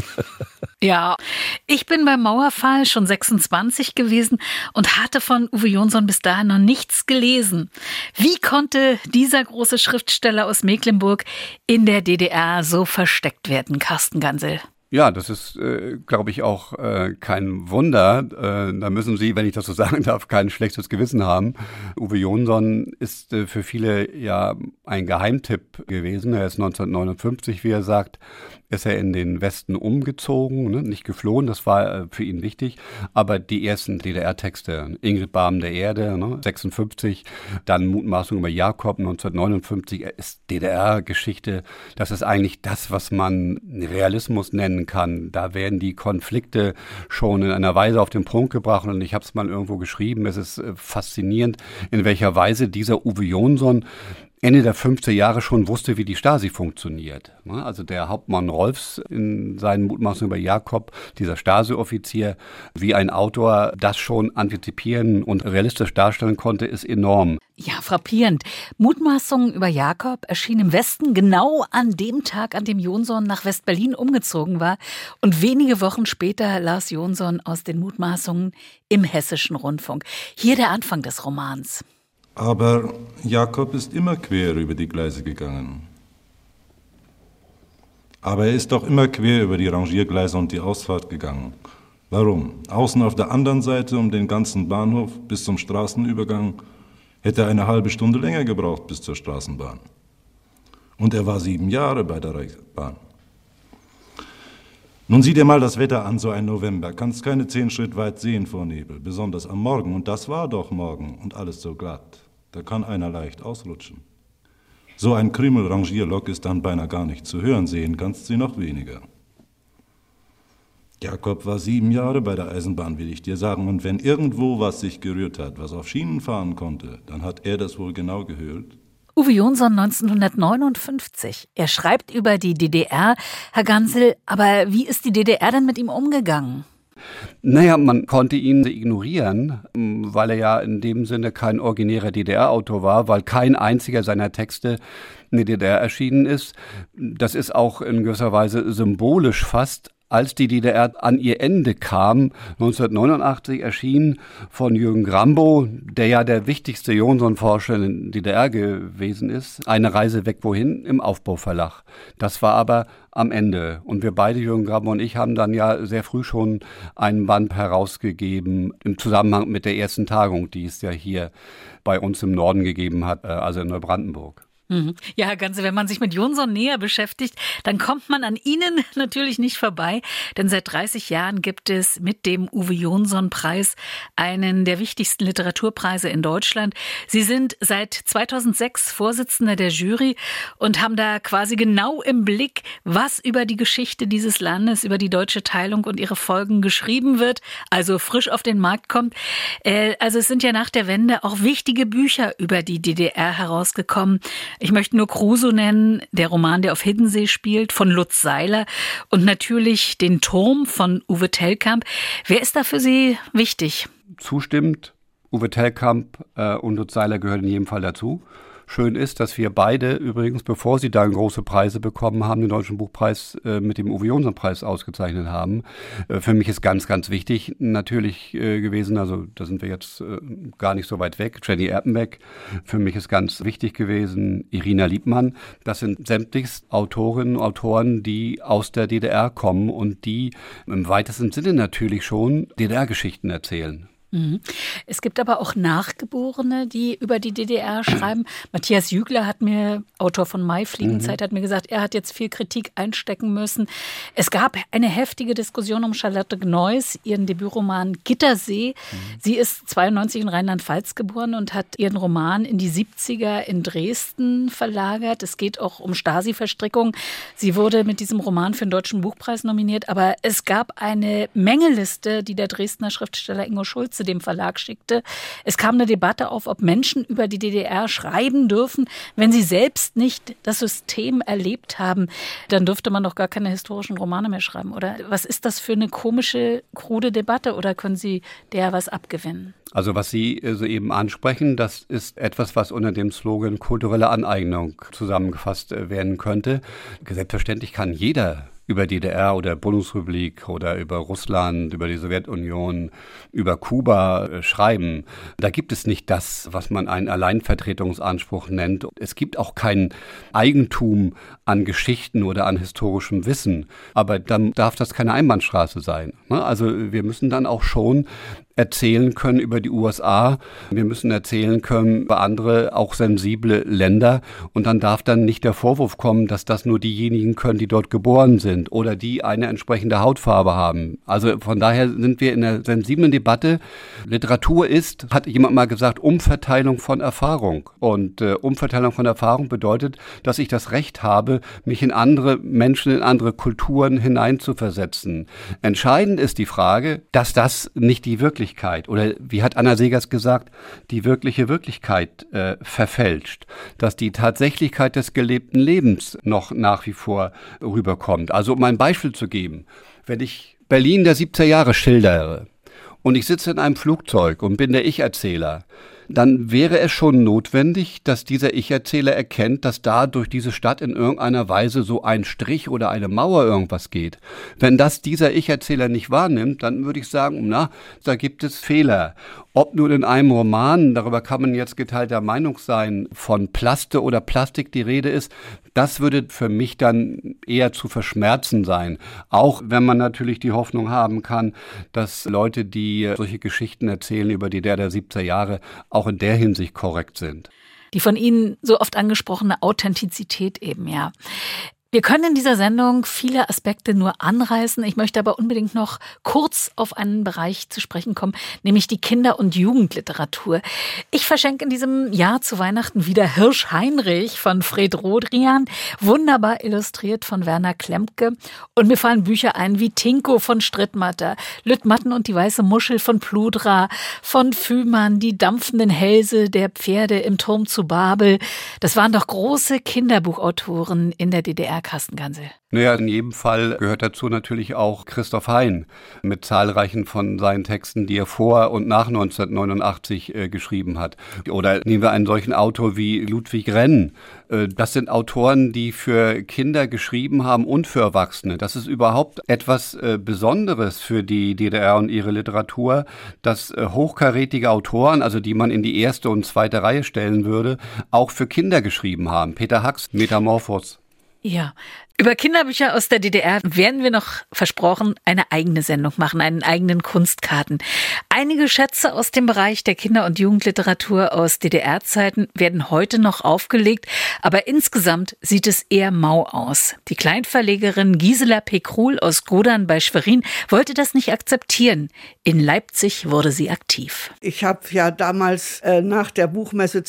Ja, ich bin beim Mauerfall schon 26 gewesen und hatte von Uwe Jonsson bis dahin noch nichts gelesen. Wie konnte dieser große Schriftsteller aus Mecklenburg in der DDR so versteckt werden, Carsten Gansel? Ja, das ist, glaube ich, auch kein Wunder. Da müssen Sie, wenn ich das so sagen darf, kein schlechtes Gewissen haben. Uwe Jonsson ist für viele ja ein Geheimtipp gewesen. Er ist 1959, wie er sagt, ist er in den Westen umgezogen, ne? Nicht geflohen, das war für ihn wichtig. Aber die ersten DDR-Texte, Ingrid Barben der Erde, ne? 56, dann Mutmaßung über Jakob 1959, ist DDR-Geschichte. Das ist eigentlich das, was man Realismus nennen kann. Da werden die Konflikte schon in einer Weise auf den Punkt gebracht und ich habe es mal irgendwo geschrieben. Es ist faszinierend, in welcher Weise dieser Uwe Jonsson Ende der 50er Jahre schon wusste, wie die Stasi funktioniert. Also der Hauptmann Rolfs in seinen Mutmaßungen über Jakob, dieser Stasi-Offizier, wie ein Autor das schon antizipieren und realistisch darstellen konnte, ist enorm. Ja, frappierend. Mutmaßungen über Jakob erschienen im Westen genau an dem Tag, an dem Jonsson nach West-Berlin umgezogen war. Und wenige Wochen später las Jonsson aus den Mutmaßungen im Hessischen Rundfunk. Hier der Anfang des Romans. Aber Jakob ist immer quer über die Gleise gegangen. Aber er ist doch immer quer über die Rangiergleise und die Ausfahrt gegangen. Warum? Außen auf der anderen Seite um den ganzen Bahnhof bis zum Straßenübergang hätte er eine halbe Stunde länger gebraucht bis zur Straßenbahn. Und er war 7 Jahre bei der Reichsbahn. Nun sieh dir mal das Wetter an, so ein November. Kannst keine 10 Schritt weit sehen vor Nebel, besonders am Morgen. Und das war doch morgen und alles so glatt. Da kann einer leicht ausrutschen. So ein Krümel-Rangierlok ist dann beinahe gar nicht zu hören, sehen kannst sie noch weniger. Jakob war 7 Jahre bei der Eisenbahn, will ich dir sagen. Und wenn irgendwo was sich gerührt hat, was auf Schienen fahren konnte, dann hat er das wohl genau gehört. Uwe Jonsson 1959. Er schreibt über die DDR. Herr Gansel, aber wie ist die DDR denn mit ihm umgegangen? Naja, man konnte ihn ignorieren, weil er ja in dem Sinne kein originärer DDR-Autor war, weil kein einziger seiner Texte in der DDR erschienen ist. Das ist auch in gewisser Weise symbolisch fast. Als die DDR an ihr Ende kam, 1989 erschien von Jürgen Grambo, der ja der wichtigste Jonsson-Forscher in der DDR gewesen ist, Eine Reise weg wohin im Aufbauverlag. Das war aber am Ende. Und wir beide, Jürgen Grambo und ich, haben dann ja sehr früh schon einen Band herausgegeben im Zusammenhang mit der ersten Tagung, die es ja hier bei uns im Norden gegeben hat, also in Neubrandenburg. Ja, Herr Gansel, wenn man sich mit Jonsson näher beschäftigt, dann kommt man an Ihnen natürlich nicht vorbei, denn seit 30 Jahren gibt es mit dem Uwe-Jonsson-Preis einen der wichtigsten Literaturpreise in Deutschland. Sie sind seit 2006 Vorsitzender der Jury und haben da quasi genau im Blick, was über die Geschichte dieses Landes, über die deutsche Teilung und ihre Folgen geschrieben wird, also frisch auf den Markt kommt. Also es sind ja nach der Wende auch wichtige Bücher über die DDR herausgekommen. Ich möchte nur Crusoe nennen, der Roman, der auf Hiddensee spielt, von Lutz Seiler und natürlich den Turm von Uwe Tellkamp. Wer ist da für Sie wichtig? Zustimmt, Uwe Tellkamp und Lutz Seiler gehören in jedem Fall dazu. Schön ist, dass wir beide übrigens, bevor sie dann große Preise bekommen haben, den Deutschen Buchpreis mit dem Uwe-Jonsson-Preis ausgezeichnet haben. Für mich ist ganz, ganz wichtig natürlich gewesen, also da sind wir jetzt gar nicht so weit weg, Jenny Erpenbeck. Für mich ist ganz wichtig gewesen, Irina Liebmann. Das sind sämtlichst Autorinnen und Autoren, die aus der DDR kommen und die im weitesten Sinne natürlich schon DDR-Geschichten erzählen. Es gibt aber auch Nachgeborene, die über die DDR schreiben. Matthias Jügler hat mir, Autor von Maifliegenzeit, hat mir gesagt, er hat jetzt viel Kritik einstecken müssen. Es gab eine heftige Diskussion um Charlotte Gneuss, ihren Debütroman Gittersee. Sie ist 92 in Rheinland-Pfalz geboren und hat ihren Roman in die 70er in Dresden verlagert. Es geht auch um Stasi-Verstrickung. Sie wurde mit diesem Roman für den Deutschen Buchpreis nominiert, aber es gab eine Mängeliste, die der Dresdner Schriftsteller Ingo Schulze dem Verlag schickte. Es kam eine Debatte auf, ob Menschen über die DDR schreiben dürfen, wenn sie selbst nicht das System erlebt haben. Dann dürfte man doch gar keine historischen Romane mehr schreiben, oder? Was ist das für eine komische, krude Debatte, oder können Sie der was abgewinnen? Also was Sie soeben ansprechen, das ist etwas, was unter dem Slogan kulturelle Aneignung zusammengefasst werden könnte. Selbstverständlich kann jeder über DDR oder Bundesrepublik oder über Russland, über die Sowjetunion, über Kuba schreiben. Da gibt es nicht das, was man einen Alleinvertretungsanspruch nennt. Es gibt auch kein Eigentum an Geschichten oder an historischem Wissen. Aber dann darf das keine Einbahnstraße sein. Also wir müssen dann auch schon erzählen können über die USA. Wir müssen erzählen können über andere, auch sensible Länder. Und dann darf dann nicht der Vorwurf kommen, dass das nur diejenigen können, die dort geboren sind oder die eine entsprechende Hautfarbe haben. Also von daher sind wir in einer sensiblen Debatte. Literatur ist, hat jemand mal gesagt, Umverteilung von Erfahrung. Und Umverteilung von Erfahrung bedeutet, dass ich das Recht habe, mich in andere Menschen, in andere Kulturen hineinzuversetzen. Entscheidend ist die Frage, dass das nicht die Wirklichkeit oder wie hat Anna Segers gesagt, die wirkliche Wirklichkeit verfälscht, dass die Tatsächlichkeit des gelebten Lebens noch nach wie vor rüberkommt. Also um ein Beispiel zu geben, wenn ich Berlin der 70er Jahre schildere und ich sitze in einem Flugzeug und bin der Ich-Erzähler, dann wäre es schon notwendig, dass dieser Ich-Erzähler erkennt, dass da durch diese Stadt in irgendeiner Weise so ein Strich oder eine Mauer irgendwas geht. Wenn das dieser Ich-Erzähler nicht wahrnimmt, dann würde ich sagen, na, da gibt es Fehler. Ob nun in einem Roman, darüber kann man jetzt geteilter Meinung sein, von Plaste oder Plastik die Rede ist, das würde für mich dann eher zu verschmerzen sein. Auch wenn man natürlich die Hoffnung haben kann, dass Leute, die solche Geschichten erzählen über die der 70er Jahre, auch in der Hinsicht korrekt sind. Die von Ihnen so oft angesprochene Authentizität eben, ja. Wir können in dieser Sendung viele Aspekte nur anreißen. Ich möchte aber unbedingt noch kurz auf einen Bereich zu sprechen kommen, nämlich die Kinder- und Jugendliteratur. Ich verschenke in diesem Jahr zu Weihnachten wieder Hirsch Heinrich von Fred Rodrian, wunderbar illustriert von Werner Klemke. Und mir fallen Bücher ein wie Tinko von Strittmatter, Lüttmatten und die weiße Muschel von Pludra, von Fühmann, die dampfenden Hälse der Pferde im Turm zu Babel. Das waren doch große Kinderbuchautoren in der DDR. Carsten Ganse. Naja, in jedem Fall gehört dazu natürlich auch Christoph Hein mit zahlreichen von seinen Texten, die er vor und nach 1989 geschrieben hat. Oder nehmen wir einen solchen Autor wie Ludwig Renn. Das sind Autoren, die für Kinder geschrieben haben und für Erwachsene. Das ist überhaupt etwas Besonderes für die DDR und ihre Literatur, dass hochkarätige Autoren, also die man in die erste und zweite Reihe stellen würde, auch für Kinder geschrieben haben. Peter Hacks, Metamorphos. Ja, über Kinderbücher aus der DDR werden wir noch versprochen eine eigene Sendung machen, einen eigenen Kunstkarten. Einige Schätze aus dem Bereich der Kinder- und Jugendliteratur aus DDR-Zeiten werden heute noch aufgelegt, aber insgesamt sieht es eher mau aus. Die Kleinverlegerin Gisela Pekruhl aus Godern bei Schwerin wollte das nicht akzeptieren. In Leipzig wurde sie aktiv. Ich habe ja damals nach der Buchmesse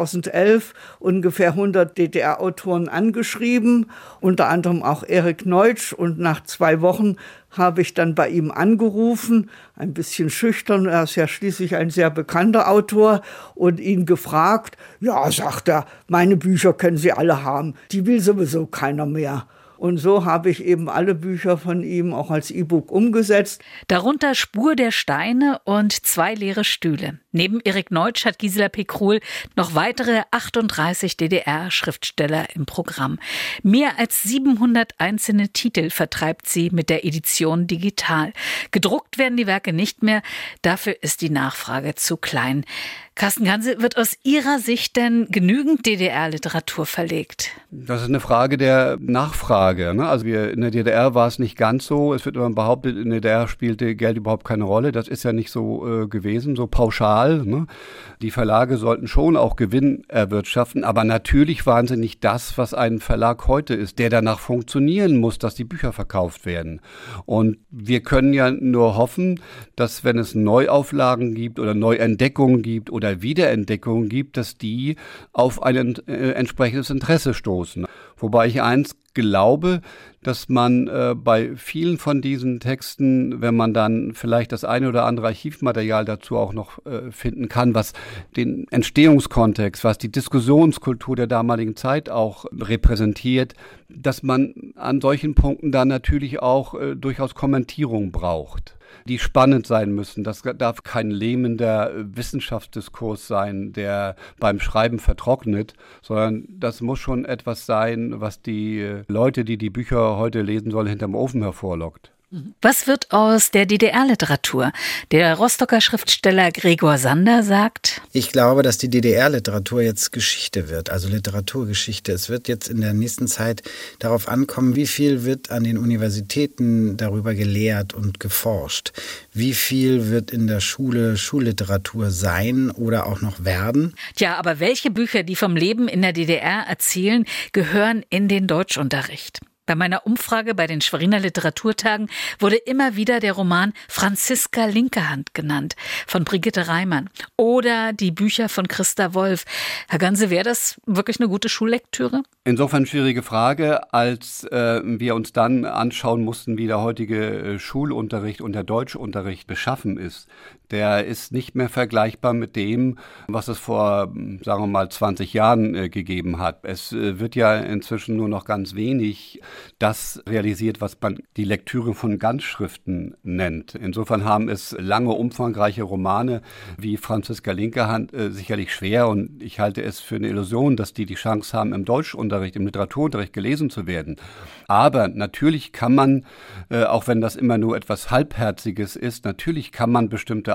2011 ungefähr 100 DDR-Autoren angeschrieben, unter anderem auch Erik Neutsch, und nach 2 Wochen habe ich dann bei ihm angerufen, ein bisschen schüchtern, er ist ja schließlich ein sehr bekannter Autor, und ihn gefragt, ja, sagt er, meine Bücher können Sie alle haben, die will sowieso keiner mehr. Und so habe ich eben alle Bücher von ihm auch als E-Book umgesetzt. Darunter Spur der Steine und 2 leere Stühle. Neben Erik Neutsch hat Gisela Pekruhl noch weitere 38 DDR-Schriftsteller im Programm. Mehr als 700 einzelne Titel vertreibt sie mit der Edition digital. Gedruckt werden die Werke nicht mehr, dafür ist die Nachfrage zu klein. Carsten Ganse, wird aus Ihrer Sicht denn genügend DDR-Literatur verlegt? Das ist eine Frage der Nachfrage. Ne? Also in der DDR war es nicht ganz so. Es wird immer behauptet, in der DDR spielte Geld überhaupt keine Rolle. Das ist ja nicht so gewesen, so pauschal. Ne? Die Verlage sollten schon auch Gewinn erwirtschaften, aber natürlich waren sie nicht das, was ein Verlag heute ist, der danach funktionieren muss, dass die Bücher verkauft werden. Und wir können ja nur hoffen, dass wenn es Neuauflagen gibt oder Neuentdeckungen gibt oder Wiederentdeckungen gibt, dass die auf ein entsprechendes Interesse stoßen. Wobei ich eins glaube, dass man bei vielen von diesen Texten, wenn man dann vielleicht das eine oder andere Archivmaterial dazu auch noch finden kann, was den Entstehungskontext, was die Diskussionskultur der damaligen Zeit auch repräsentiert, dass man an solchen Punkten dann natürlich auch durchaus Kommentierung braucht, die spannend sein müssen. Das darf kein lähmender Wissenschaftsdiskurs sein, der beim Schreiben vertrocknet, sondern das muss schon etwas sein, was die Leute, die die Bücher heute lesen sollen, hinterm Ofen hervorlockt. Was wird aus der DDR-Literatur? Der Rostocker Schriftsteller Gregor Sander sagt: Ich glaube, dass die DDR-Literatur jetzt Geschichte wird, also Literaturgeschichte. Es wird jetzt in der nächsten Zeit darauf ankommen, wie viel wird an den Universitäten darüber gelehrt und geforscht. Wie viel wird in der Schule Schulliteratur sein oder auch noch werden? Tja, aber welche Bücher, die vom Leben in der DDR erzählen, gehören in den Deutschunterricht? Bei meiner Umfrage bei den Schweriner Literaturtagen wurde immer wieder der Roman Franziska Linkehand genannt von Brigitte Reimann oder die Bücher von Christa Wolf. Herr Ganse, wäre das wirklich eine gute Schullektüre? Insofern schwierige Frage, als wir uns dann anschauen mussten, wie der heutige Schulunterricht und der Deutschunterricht beschaffen ist. Der ist nicht mehr vergleichbar mit dem, was es vor, sagen wir mal, 20 Jahren gegeben hat. Es wird ja inzwischen nur noch ganz wenig das realisiert, was man die Lektüre von Ganzschriften nennt. Insofern haben es lange, umfangreiche Romane wie Franziska Linkehand sicherlich schwer, und ich halte es für eine Illusion, dass die Chance haben, im Deutschunterricht, im Literaturunterricht gelesen zu werden. Aber natürlich kann man, auch wenn das immer nur etwas Halbherziges ist, natürlich kann man bestimmte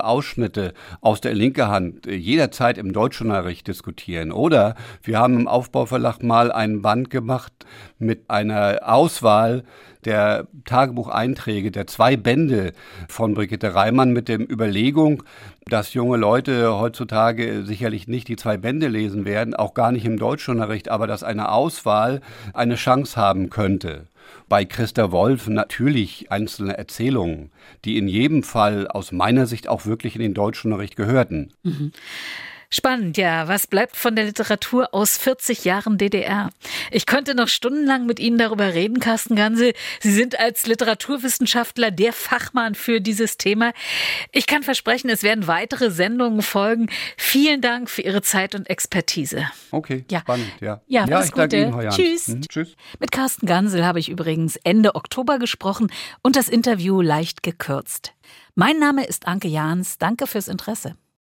Ausschnitte aus der linken Hand jederzeit im Deutschunterricht diskutieren. Oder wir haben im Aufbauverlag mal einen Band gemacht mit einer Auswahl der Tagebucheinträge der 2 Bände von Brigitte Reimann mit der Überlegung, dass junge Leute heutzutage sicherlich nicht die 2 Bände lesen werden, auch gar nicht im Deutschunterricht, aber dass eine Auswahl eine Chance haben könnte. Bei Christa Wolf natürlich einzelne Erzählungen, die in jedem Fall aus meiner Sicht auch wirklich in den Deutschunterricht gehörten. Mhm. Spannend, ja. Was bleibt von der Literatur aus 40 Jahren DDR? Ich könnte noch stundenlang mit Ihnen darüber reden, Carsten Gansel. Sie sind als Literaturwissenschaftler der Fachmann für dieses Thema. Ich kann versprechen, es werden weitere Sendungen folgen. Vielen Dank für Ihre Zeit und Expertise. Okay, ja. Spannend, ja. Ja, alles ich danke Gute. Ihnen, Tschüss. Tschüss. Mit Carsten Gansel habe ich übrigens Ende Oktober gesprochen und das Interview leicht gekürzt. Mein Name ist Anke Jahns. Danke fürs Interesse.